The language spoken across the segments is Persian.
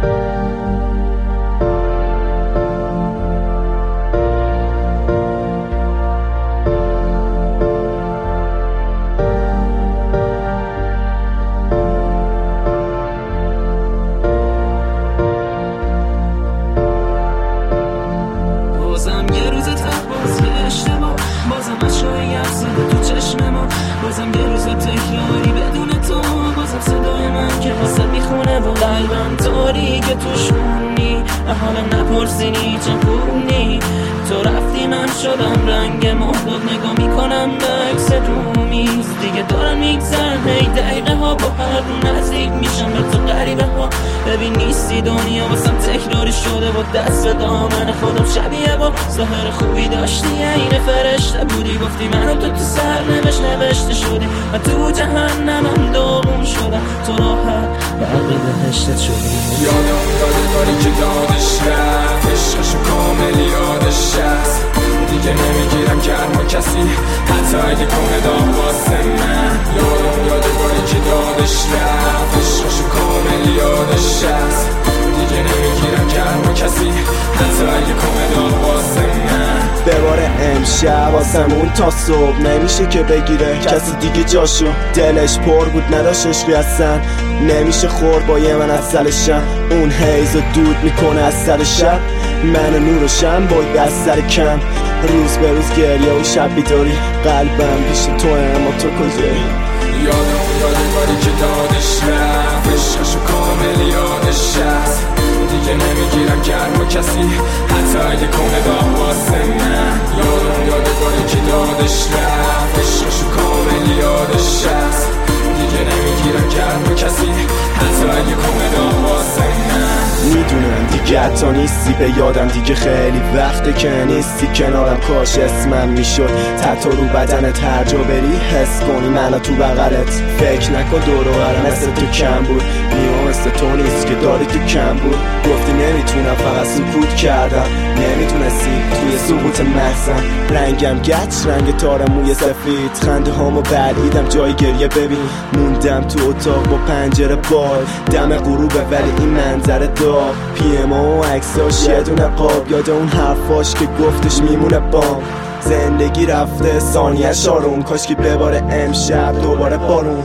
بازم یه روز باز یه اشتباه، بازم از شای افزاده تو چشم ما، بازم یه روز تکراری بدون تو، بازم صدای من که واسه میخونه و قلبم تاریک توش مونی. حالم نپرسینی چه خونی، تو رفتی من شدم رنگ محبوب، نگاه میکنم به عکس رومیز دیگه دارن میگذرن هی دقیقه ها، با هر رو نزدیک میشم به تو غریبه ها. ببین نیستی دنیا واسم تکراری شده، با دست به دامن خودم شبیه با ظاهر خوبی داشتی این فرشته بودی، گفتی منو تو سرنوشت نوشته شدی و تو جهنمم داغون شدم، تو راحت برقی بهشتت شدی. یادم داری که دادش رفت، عشقشو کامل یادش هست، دیگه نمیگیرم گرما کسی حتی اگه کنه دام واسه من. یادم داری که دادش رفت، عشقشو کامل یادش هست، دیگه نمیگیرم گرما کسی حتی اگه کنه دام واسه من. بباره امشب واسمون تا صبح نمیشه که بگیره کسی دیگه جاشو، دلش پر بود نداشت عشقی هستن، نمیشه خور با یه من از سلشم، اون حیزو دود میکنه از سر شب، من نور و شم باید از سر کم، روز به روز گریه و شب بیداری، قلبم پیش تو اما تو کجایی. یادم داری که دادش رفت، عشقشو کامل یادش هست، دیگه نمیگیرم گرما کسی حتی اگه کنه دام واسه من. یادم داری که دادش رفت، عشقشو کامل یادش هست، دیگه نمیگیرم گرما کسی حتی اگه کنه دام واسه من. میدونم دیگه حتی نیستی به یادم، دیگه خیلی وقته که نیستی کنارم، کاش اسمم میشد تتو رو بدنت، هر جا بری حس کنی منو تو بغلت، فکر نکن دور و برم مثل تو کم بود، نیام مثل تو نیست که داری تو کم بود، گفتی نمیتونم فقط سکوت کردم، نمیتونستی توی سقوط محزن، رنگم گچ رنگ تار موی سفید، خنده هامو بلعیدم جای گریه ببین، موندم تو اتاق با پنجره باز، دم غروبه ولی این منظره دار، پی ام و عکساش یه دونه قاب، یاد اون حرفاش که گفتش میمونه بام، زندگی رفته ثانیه‌اش آروم، کاش که بباره امشب دوباره بارون.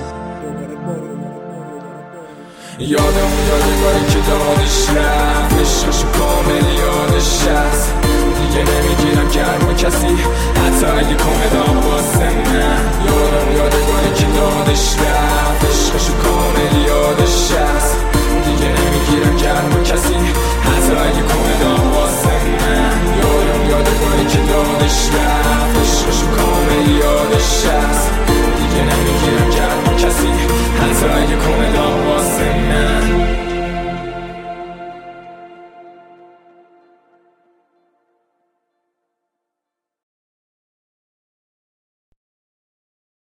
یادم داری که دادش رفت، عشقشو کامل یادش هست، دیگه نمیگیرم گرما کسی حتی اگه کنه دام واسه من. یادم داری که دادش رفت، عشقشو کامل یادش هست، دیگه نمیگیرم گرما کسی حتی اگه کنه دام واسه من. یادم داری که دادش رفت.